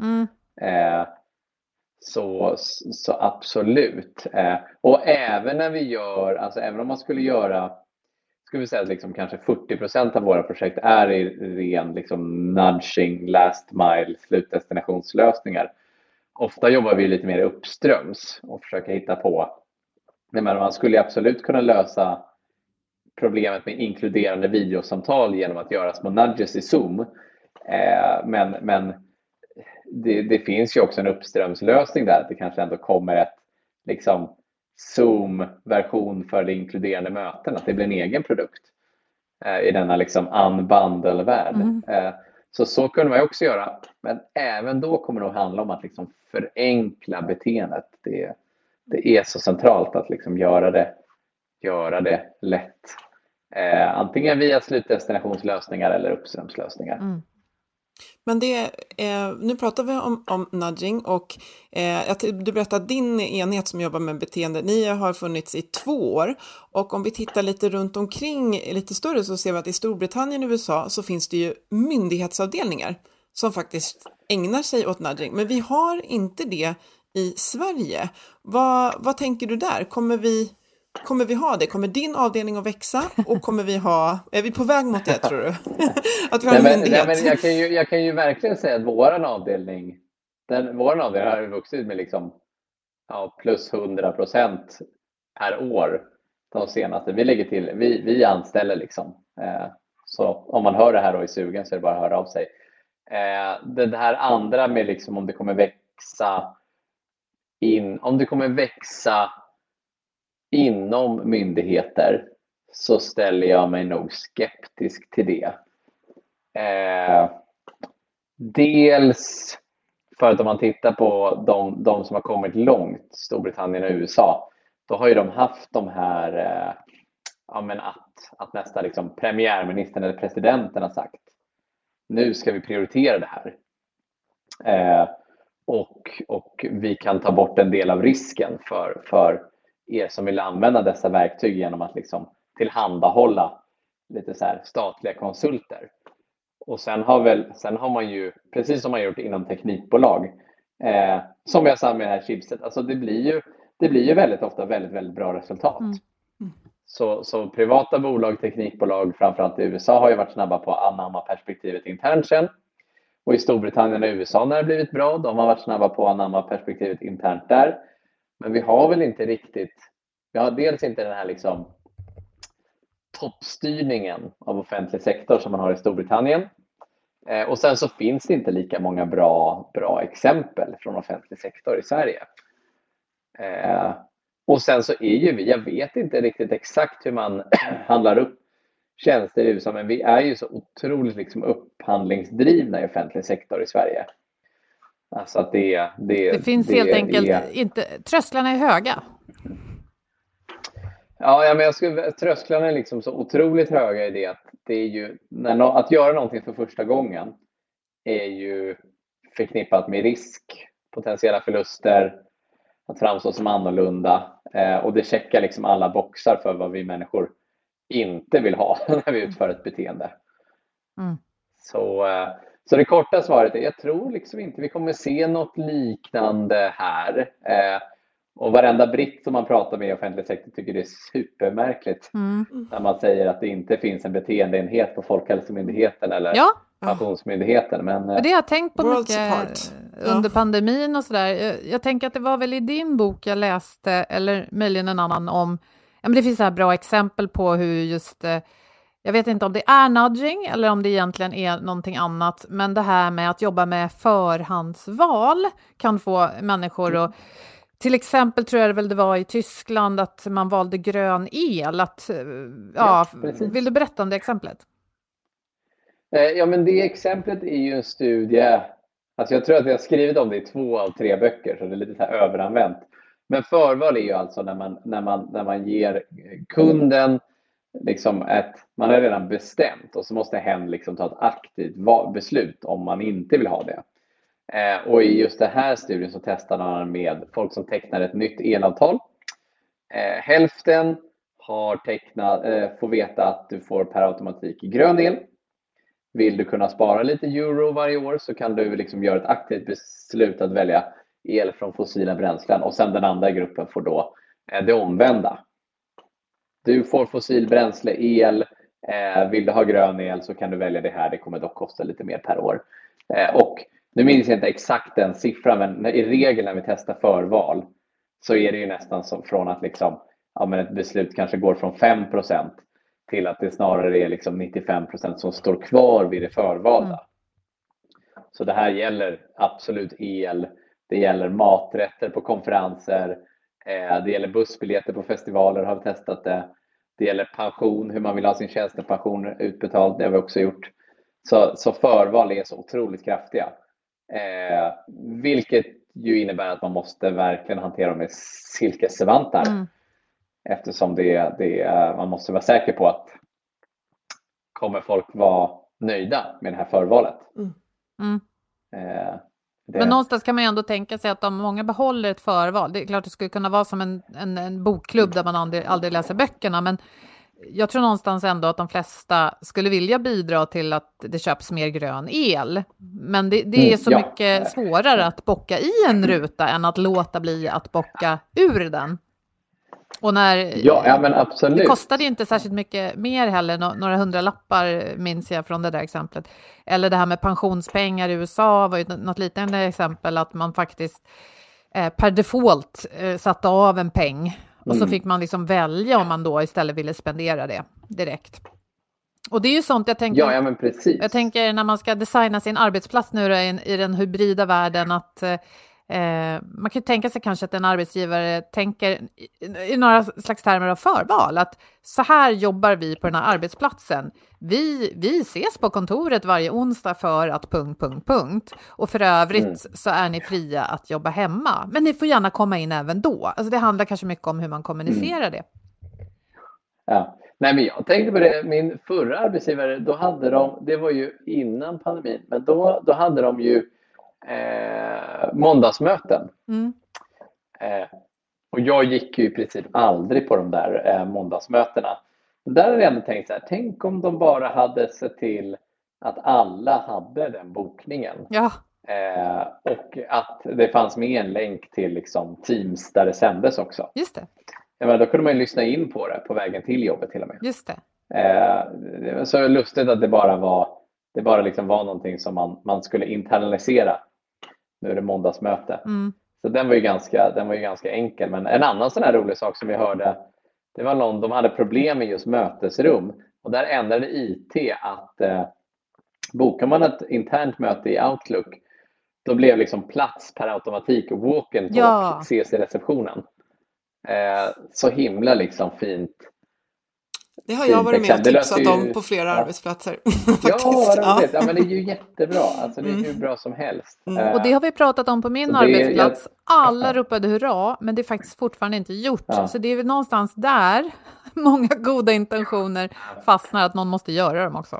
Så absolut. Och även när vi gör, alltså även om man skulle göra, skulle vi säga att liksom kanske 40% av våra projekt är i ren liksom nudging, last mile, slutdestinationslösningar. Ofta jobbar vi lite mer uppströms och försöker hitta på. Men man skulle absolut kunna lösa problemet med inkluderande videosamtal genom att göra små nudges i Zoom. Men det finns ju också en uppströmslösning där. Att det kanske ändå kommer ett liksom Zoom-version för det inkluderande möten. Att det blir en egen produkt i denna liksom unbundle-värld. Så kunde man ju också göra. Men även då kommer det att handla om att liksom förenkla beteendet. Det är så centralt att liksom göra det lätt. Antingen via slutdestinationslösningar eller uppströmslösningar. Men nu pratar vi om nudging och du berättade att din enhet som jobbar med beteende, ni har funnits i 2 år, och om vi tittar lite runt omkring lite större så ser vi att i Storbritannien och USA så finns det ju myndighetsavdelningar som faktiskt ägnar sig åt nudging, men vi har inte det i Sverige. Vad tänker du där? Kommer vi ha det? Kommer din avdelning att växa? Och är vi på väg mot det, tror du? Att vi har en myndighet? Men jag kan ju verkligen säga att våran avdelning har vuxit med liksom, plus 100% per år de senaste. Vi lägger till, vi anställer liksom. Så om man hör det här och är sugen så är det bara att höra av sig. Det här andra med liksom om det kommer växa inom myndigheter, så ställer jag mig nog skeptisk till det. Dels för att om man tittar på de som har kommit långt, Storbritannien och USA, då har ju de haft de här att nästa liksom premiärministern eller presidenten har sagt, nu ska vi prioritera det här. Och vi kan ta bort en del av risken för er som vill använda dessa verktyg genom att liksom tillhandahålla lite så här statliga konsulter. Och sen har man ju, precis som man gjort inom teknikbolag, som jag sa med det här chipset, alltså det blir ju väldigt ofta väldigt, väldigt bra resultat. Så privata bolag, teknikbolag, framförallt i USA, har ju varit snabba på att anamma perspektivet internt sen. Och i Storbritannien och USA när det blivit bra, de har varit snabba på att anamma perspektivet internt där. Men vi har väl inte riktigt, vi har dels inte den här liksom toppstyrningen av offentlig sektor som man har i Storbritannien. Och sen så finns det inte lika många bra exempel från offentlig sektor i Sverige. Och sen så är ju jag vet inte riktigt exakt hur man handlar upp tjänster i USA, men vi är ju så otroligt liksom upphandlingsdrivna i offentlig sektor i Sverige. Alltså att det finns helt enkelt inte, trösklarna är höga. Ja, men trösklarna är liksom så otroligt höga i det att det är ju, att göra någonting för första gången är ju förknippat med risk, potentiella förluster, att framstå som annorlunda, och det checkar liksom alla boxar för vad vi människor inte vill ha när vi utför ett beteende. Så det korta svaret är, jag tror liksom inte vi kommer se något liknande här. Och varenda britt som man pratar med i offentlig sektor tycker det är supermärkligt när man säger att det inte finns en beteendeenhet på Folkhälsomyndigheten eller Pensionsmyndigheten. Men det har jag tänkt på mycket under pandemin och sådär. Jag tänker att det var väl i din bok jag läste, eller möjligen en annan, om, men det finns så här bra exempel på hur just, jag vet inte om det är nudging eller om det egentligen är någonting annat, men det här med att jobba med förhandsval kan få människor att, till exempel tror jag det var i Tyskland att man valde grön el. Vill du berätta om det exemplet? Ja, men det exemplet är ju en studie. Alltså jag tror att jag har skrivit om det i 2 av 3 böcker, så det är lite så här överanvänt. Men förval är ju alltså när man ger kunden liksom man är redan bestämt och så måste hen liksom ta ett aktivt beslut om man inte vill ha det. Och i just det här studien så testar man med folk som tecknar ett nytt elavtal. Hälften har får veta att du får per automatik grön el. Vill du kunna spara lite euro varje år så kan du liksom göra ett aktivt beslut att välja el från fossila bränslen. Och sen den andra gruppen får då det omvända. Du får fossil bränsle el. Vill du ha grön el så kan du välja det här. Det kommer dock kosta lite mer per år. Och nu minns jag inte exakt den siffran, men i regel när vi testar förval så är det ju nästan som från att liksom, ja, men ett beslut kanske går från 5% till att det snarare är liksom 95% som står kvar vid det förvalda. Så det här gäller absolut el, det gäller maträtter på konferenser, det gäller bussbiljetter på festivaler, har vi testat det. Det gäller pension, hur man vill ha sin tjänstepension utbetald, det har vi också gjort. Så förval är så otroligt kraftiga. Vilket ju innebär att man måste verkligen hantera dem med silkesvantar. Eftersom man måste vara säker på att kommer folk vara nöjda med det här förvalet. Men någonstans kan man ju ändå tänka sig att om många behåller ett förval, det är klart det skulle kunna vara som en bokklubb där man aldrig läser böckerna, men jag tror någonstans ändå att de flesta skulle vilja bidra till att det köps mer grön el. Men det är så mycket svårare att bocka i en ruta än att låta bli att bocka ur den. Och men absolut. Det kostade inte särskilt mycket mer heller, några 100-lappar minns jag från det där exemplet. Eller det här med pensionspengar i USA var ju något liknande exempel, att man faktiskt per default satte av en peng. Och så fick man liksom välja om man då istället ville spendera det direkt. Och det är ju sånt jag tänker. Men precis. Jag tänker när man ska designa sin arbetsplats nu då, i den hybrida världen, att man kan tänka sig kanske att en arbetsgivare tänker i några slags termer av förval, att så här jobbar vi på den här arbetsplatsen. Vi ses på kontoret varje onsdag för att ... Och för övrigt så är ni fria att jobba hemma. Men ni får gärna komma in även då. Alltså det handlar kanske mycket om hur man kommunicerar det. Ja. Nej, men jag tänkte på det. Min förra arbetsgivare, då hade det var ju innan pandemin, men då hade de ju måndagsmöten. Och jag gick ju i princip aldrig på de där måndagsmötena. Där har jag ändå tänkt så här, tänk om de bara hade sett till att alla hade den bokningen. Ja. Och att det fanns med en länk till liksom Teams där det sändes också. Just det. Men då kunde man ju lyssna in på det på vägen till jobbet till och med. Just det. Det var så lustigt att det bara liksom var någonting som man skulle internalisera. Nu är det måndagsmöte. Så den var ju ganska enkel. Men en annan sån här rolig sak som vi hörde, det var de hade problem med just mötesrum. Och där ändrade IT att bokar man ett internt möte i Outlook, då blev liksom plats per automatik och walk-in talk ses i receptionen. Så himla liksom fint. Det har jag varit med och tipsat om på flera arbetsplatser. Ja, men det är ju jättebra. Alltså det är hur bra som helst. Och det har vi pratat om på min arbetsplats. Alla ropade hurra, men det är faktiskt fortfarande inte gjort. Så det är väl någonstans där många goda intentioner fastnar, att någon måste göra dem också.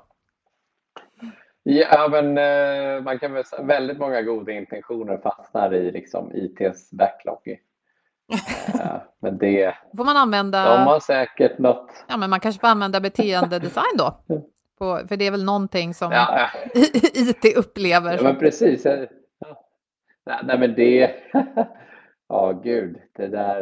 Ja, men man kan väl säga väldigt många goda intentioner fastnar i liksom IT:s backlog. Men det får man använda. De har säkert något. Ja, men man kanske får använda beteendedesign då. För det är väl någonting som IT upplever. Ja, men precis. Nej, men det. Gud, det där.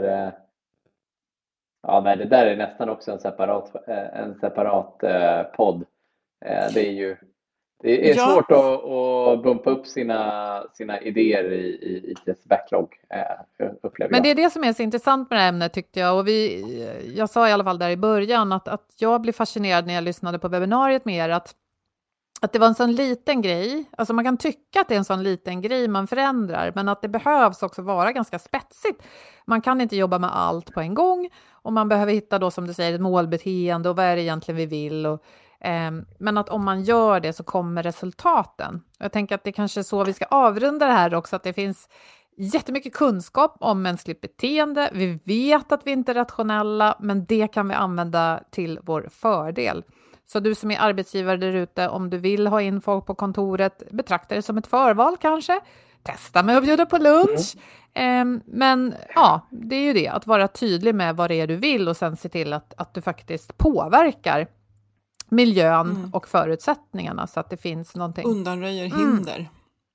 Det där är nästan också en separat podd. Det är ju. Det är svårt att bumpa upp sina idéer i IT:s backlog, upplever jag. Men det är det som är så intressant med det här ämnet, tyckte jag. Och jag sa i alla fall där i början att jag blev fascinerad när jag lyssnade på webbinariet med er, att det var en sån liten grej. Alltså man kan tycka att det är en sån liten grej man förändrar, men att det behövs också vara ganska spetsigt. Man kan inte jobba med allt på en gång, och man behöver hitta då, som du säger, ett målbeteende och vad är det egentligen vi vill. Men att om man gör det så kommer resultaten. Jag tänker att det kanske är så vi ska avrunda det här också, att det finns jättemycket kunskap om mänskligt beteende. Vi vet att vi inte är rationella, men det kan vi använda till vår fördel. Så du som är arbetsgivare där ute, om du vill ha in folk på kontoret, betrakta det som ett förval kanske. Testa med att bjuda på lunch. Men ja, det är ju det, att vara tydlig med vad det är du vill och sen se till att du faktiskt påverkar miljön och förutsättningarna så att det finns någonting. Undanröjer hinder.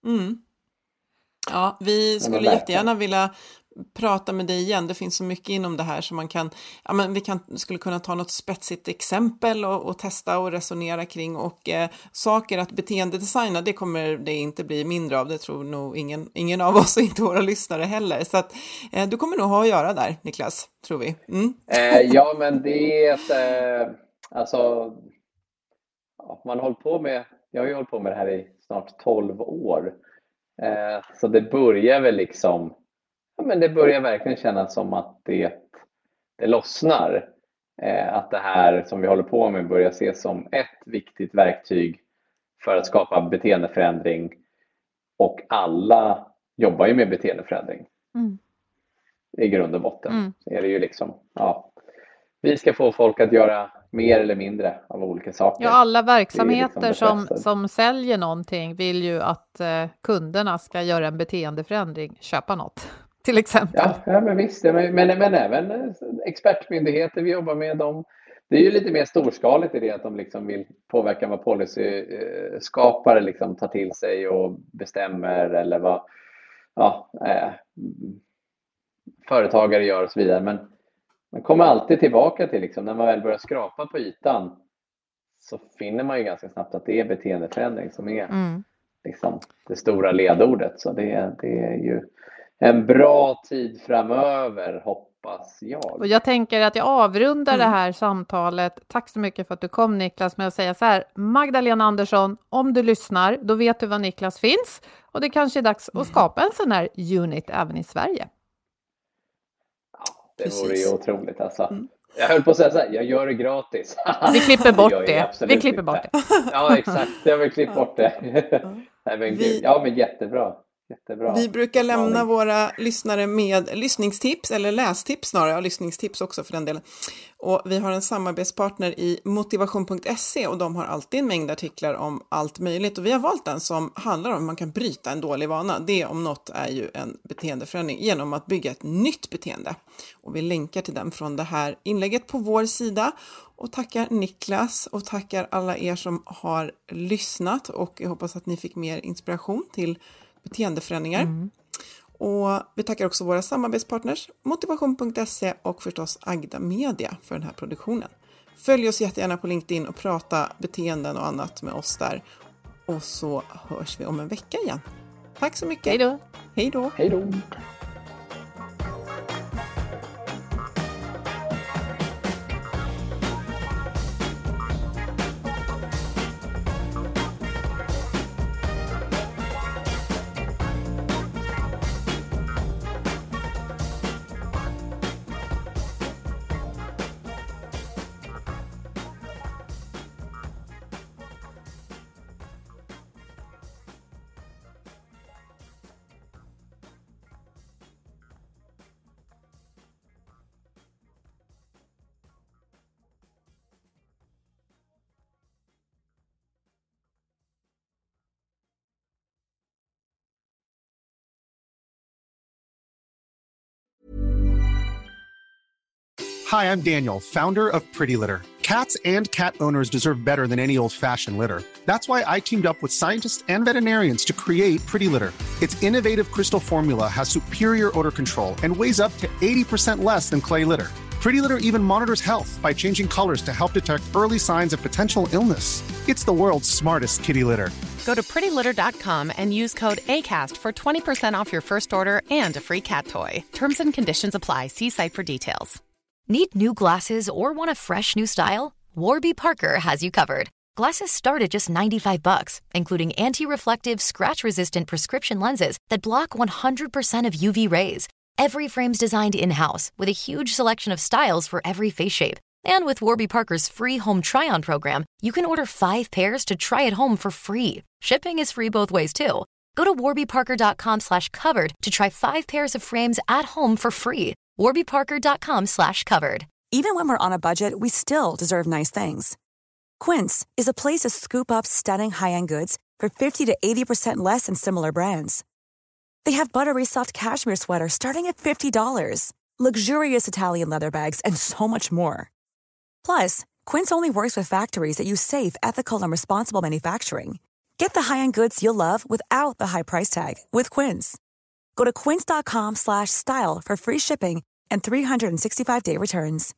Ja, vi skulle jättegärna vilja prata med dig igen. Det finns så mycket inom det här som man kan, skulle kunna ta något spetsigt exempel och testa och resonera kring, och saker att beteendedesigna, det kommer det inte bli mindre av, det tror nog ingen av oss och inte våra lyssnare heller, så att du kommer nog ha att göra där, Niklas, tror vi. Ja, men det är alltså man håller på med, jag har ju hållit på med det här i snart 12 år, så det börjar väl liksom, men det börjar verkligen kännas som att det lossnar. Att det här som vi håller på med börjar ses som ett viktigt verktyg för att skapa beteendeförändring. Och alla jobbar ju med beteendeförändring. I grund och botten. Så är det ju liksom, vi ska få folk att göra mer eller mindre av olika saker. Ja, alla verksamheter som säljer någonting vill ju att kunderna ska göra en beteendeförändring, köpa något. Till exempel. Ja, men visst. Men även expertmyndigheter vi jobbar med dem. Det är ju lite mer storskaligt i det att de liksom vill påverka vad policyskapare liksom tar till sig och bestämmer, eller vad företagare gör och så vidare. Men man kommer alltid tillbaka till liksom, när man väl börjar skrapa på ytan, så finner man ju ganska snabbt att det är beteendeförändring som är liksom det stora ledordet. Så det är ju en bra tid framöver, hoppas jag. Och jag tänker att jag avrundar det här samtalet. Tack så mycket för att du kom, Niklas, med att säga så här: Magdalena Andersson, om du lyssnar, då vet du var Niklas finns. Och det kanske är dags att skapa en sån här unit även i Sverige. Ja, det vore ju otroligt alltså. Jag höll på att säga så här, jag gör det gratis. Vi klipper bort det. Vi klipper bort det. Ja, exakt. Jag vill klippa bort det. Nej, men men jättebra. Jättebra. Vi brukar lämna våra lyssnare med lyssningstips, eller lästips snarare, lyssningstips också för den delen. Och vi har en samarbetspartner i motivation.se, och de har alltid en mängd artiklar om allt möjligt. Och vi har valt en som handlar om hur man kan bryta en dålig vana. Det om något är ju en beteendeförändring genom att bygga ett nytt beteende. Och vi länkar till den från det här inlägget på vår sida. Och tackar Niklas och tackar alla er som har lyssnat. Och jag hoppas att ni fick mer inspiration till beteendeförändringar. Och vi tackar också våra samarbetspartners motivation.se och förstås Agda Media för den här produktionen. Följ oss jättegärna på LinkedIn och prata beteenden och annat med oss där. Och så hörs vi om en vecka igen. Tack så mycket. Hej då. Hej då. Hej då. Hi, I'm Daniel, founder of Pretty Litter. Cats and cat owners deserve better than any old-fashioned litter. That's why I teamed up with scientists and veterinarians to create Pretty Litter. Its innovative crystal formula has superior odor control and weighs up to 80% less than clay litter. Pretty Litter even monitors health by changing colors to help detect early signs of potential illness. It's the world's smartest kitty litter. Go to prettylitter.com and use code ACAST for 20% off your first order and a free cat toy. Terms and conditions apply. See site for details. Need new glasses or want a fresh new style? Warby Parker has you covered. Glasses start at just $95, including anti-reflective, scratch-resistant prescription lenses that block 100% of UV rays. Every frame's designed in-house with a huge selection of styles for every face shape. And with Warby Parker's free home try-on program, you can order 5 pairs to try at home for free. Shipping is free both ways, too. Go to warbyparker.com/covered to try 5 pairs of frames at home for free. warbyparker.com/covered. Even when we're on a budget, we still deserve nice things. Quince is a place to scoop up stunning high-end goods for 50 to 80% less than similar brands. They have buttery soft cashmere sweaters starting at $50, luxurious Italian leather bags, and so much more. Plus, Quince only works with factories that use safe, ethical, and responsible manufacturing. Get the high-end goods you'll love without the high price tag with Quince. Go to quince.com/style for free shipping and 365-day returns.